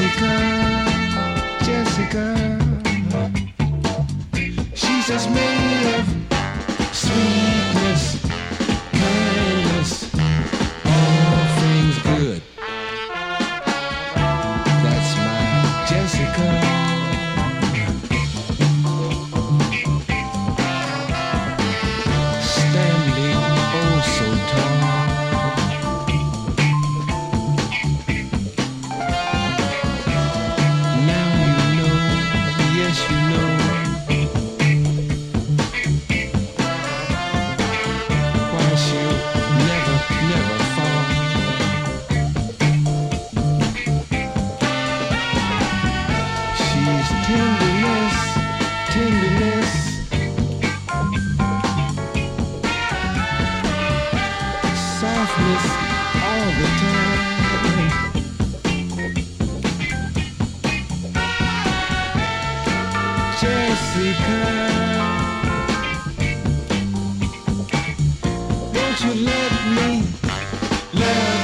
Jessica, Jessica. She's just made of sweetness, kindness, all things good. That's my Jessica. Standing oh so tall. Now you know, yes you know. Why she'll never, never fall. She's tenderness, tenderness. Softness all the time. Jessica, won't you let me love